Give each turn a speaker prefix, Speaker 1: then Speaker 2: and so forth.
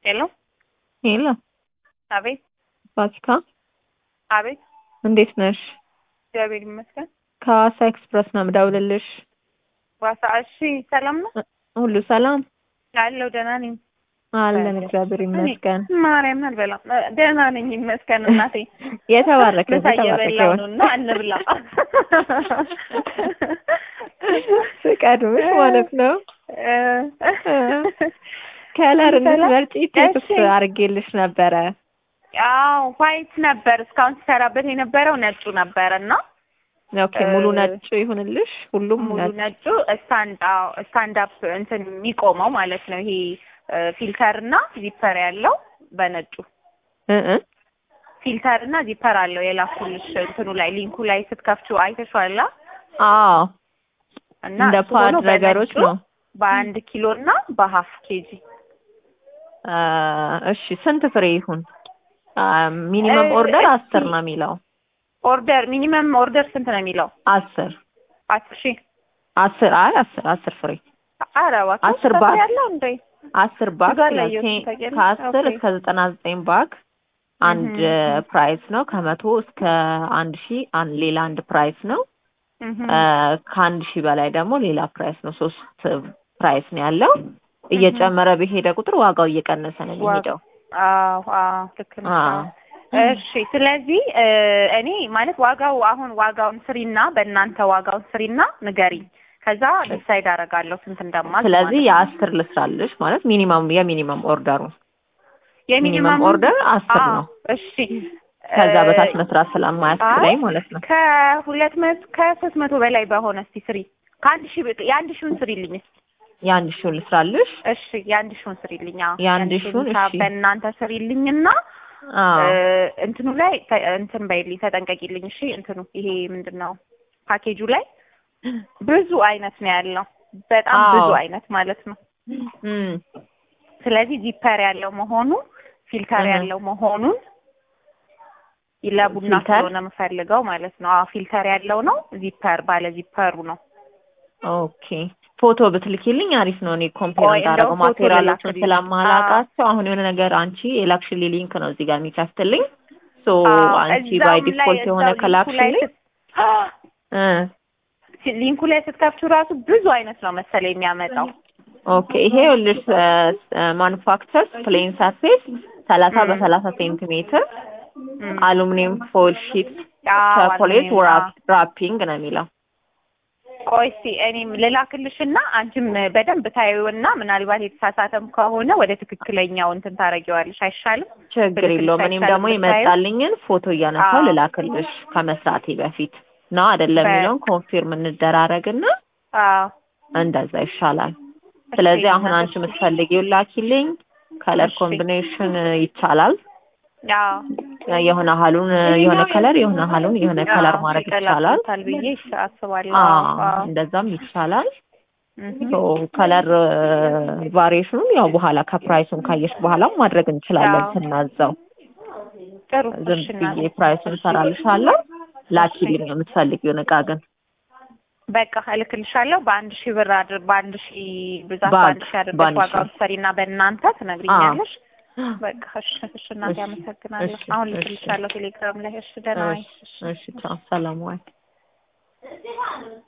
Speaker 1: ሄሎ
Speaker 2: ሄሎ
Speaker 1: አቤት።
Speaker 2: ፋሲካ
Speaker 1: አቤት።
Speaker 2: እንዴት ነሽ?
Speaker 1: እግዚአብሔር ይመስገን።
Speaker 2: ከሐዋሳ ኤክስፕረስ ነው የምደውልልሽ።
Speaker 1: ዋሳ እሺ፣ ሰላም ነው?
Speaker 2: ሁሉ ሰላም
Speaker 1: አለሁ፣ ደህና ነኝ።
Speaker 2: አለን፣ እግዚአብሔር ይመስገን።
Speaker 1: ማርያምን አልበላም፣ ደህና ነኝ ይመስገን። እናቴ
Speaker 2: የተባረከ
Speaker 1: እየበላሁ ነው እና እንብላ።
Speaker 2: ፍቃዱሽ ማለት ነው። ከለር እንድትመርጪ ቴክስት አድርጌልሽ ነበረ።
Speaker 1: አዎ ዋይት ነበር እስካሁን ሲሰራበት የነበረው ነጩ ነበር እና
Speaker 2: ኦኬ፣ ሙሉ ነጩ ይሁንልሽ። ሁሉም
Speaker 1: ሙሉ ነጩ ስታንድ አፕ እንትን የሚቆመው ማለት ነው። ይሄ ፊልተር እና ዚፐር ያለው በነጩ ፊልተር እና ዚፐር አለው። የላኩልሽ እንትኑ ላይ ሊንኩ ላይ ስትከፍቹ አይተሽዋል?
Speaker 2: አዎ።
Speaker 1: እና
Speaker 2: እንደ ፓድ ነገሮች ነው።
Speaker 1: በ1 ኪሎ እና በ1/2 ኬጂ።
Speaker 2: እሺ፣ ስንት ፍሬ ይሁን? ሚኒመም ኦርደር 10 ነው የሚለው።
Speaker 1: ኦርደር ሚኒመም ኦርደር ስንት ነው የሚለው?
Speaker 2: 10
Speaker 1: ሺህ
Speaker 2: 10 ፍሬ።
Speaker 1: ኧረ እባክህ
Speaker 2: 10 ባግ
Speaker 1: ያለው እንዴ?
Speaker 2: 10 ባግ ከ10 እስከ 99 ባግ አንድ ፕራይስ ነው። ከ100 እስከ 1000 ሌላ አንድ ፕራይስ ነው። ከ1000 በላይ ደግሞ ሌላ ፕራይስ ነው። 3 ፕራይስ ነው ያለው። እየጨመረ በሄደ ቁጥር ዋጋው እየቀነሰ ነው የሚሄደው።
Speaker 1: አዎ ትክክል ነው። እሺ፣ ስለዚህ እኔ ማለት አሁን ዋጋውን ስሪና በእናንተ ዋጋውን ስሪና ንገሪኝ። ከዛ ዲሳይድ አደርጋለሁ ስንት እንደማል።
Speaker 2: ስለዚህ የ10 ልስራልሽ ማለት የሚኒመም ኦርደሩ የሚኒመም ኦርደር 10 ነው።
Speaker 1: እሺ፣
Speaker 2: ከዛ በታች መስራት ስለማያስችለኝ ማለት ነው።
Speaker 1: ከ300 በላይ በሆነ እስቲ ስሪ። የ1000ን ስሪልኝ እስቲ።
Speaker 2: የ1000ን ልስራልሽ?
Speaker 1: እሺ፣ የ1000ን ስሪልኝ።
Speaker 2: የ1000ን እሺ፣
Speaker 1: በእናንተ ስሪልኝና እንትኑ ላይ እንትን በይልኝ፣ ተጠንቀቂልኝ። እሺ፣ እንትኑ ይሄ ምንድነው ፓኬጁ ላይ ብዙ አይነት ነው ያለው፣ በጣም ብዙ አይነት ማለት ነው። ስለዚህ ዚፐር ያለው መሆኑ ፊልተር ያለው መሆኑን ለቡና ስለሆነ የምፈልገው ማለት ነው። ፊልተር ያለው ነው። ዚፐር ባለ ዚፐሩ ነው። ኦኬ፣
Speaker 2: ፎቶ ብትልኪልኝ አሪፍ ነው። እኔ ኮምፔር እንዳደረገው ማቴሪያሎችን ስለማላውቃቸው አሁን የሆነ ነገር አንቺ የላክሽልኝ ሊንክ ነው እዚህ ጋር የሚከፍትልኝ። አንቺ ባይ ዲፎልት የሆነ ከላክሽልኝ
Speaker 1: ሊንኩ ላይ ስትከፍቱ ራሱ ብዙ አይነት ነው መሰለኝ የሚያመጣው።
Speaker 2: ኦኬ፣ ይሄ ልጅ ማኑፋክቸር ፕሌን ሰርፌስ 30 በ30 ሴንቲሜትር አሉሚኒየም ፎil ሺት ቾኮሌት ራፒንግ ነው የሚለው።
Speaker 1: ቆይ እስኪ እኔም ልላክልሽና አንቺም በደንብ ታዪውና ምናልባት የተሳሳተም ከሆነ ወደ ትክክለኛው እንትን ታረጊዋለሽ አይሻልም?
Speaker 2: ችግር የለውም። እኔም ደግሞ ይመጣልኝን ፎቶ እያነሳው ልላክልሽ ከመስራቴ በፊት ነው አይደለም የሚለውን ኮንፊርም እንደራረግና እንደዛ ይሻላል። ስለዚህ አሁን አንቺ የምትፈልጊውን ላኪልኝ። ከለር ኮምቢኔሽን ይቻላል። የሆነ ሀሉን የሆነ ከለር የሆነ ከለር ማድረግ ይቻላል
Speaker 1: ብዬ አስባለሁ።
Speaker 2: እንደዛም ይቻላል። ከለር ቫሪዬሽኑን ያው በኋላ ከፕራይሱን ካየሽ በኋላ ማድረግ እንችላለን ስናዛው።
Speaker 1: ጥሩ፣
Speaker 2: ዝም ብዬ ፕራይሱን እሰራልሻለሁ። ላኪልኝ የምትፈልጊውን እቃ ግን
Speaker 1: በቃ እልክልሻለሁ። በ1000 ብር በ1000 ብዛት በ1000 አድርገሽ ዋጋውን ሰሪና በእናንተ ትነግሪኛለሽ። በቃ እሺ፣ እናቴ አመሰግናለሁ። አሁን ልክልሻለሁ ቴሌግራም ላይ። እሺ፣ ደህና ነኝ።
Speaker 2: እሺ፣ ቻው፣ ሰላም ዋይ።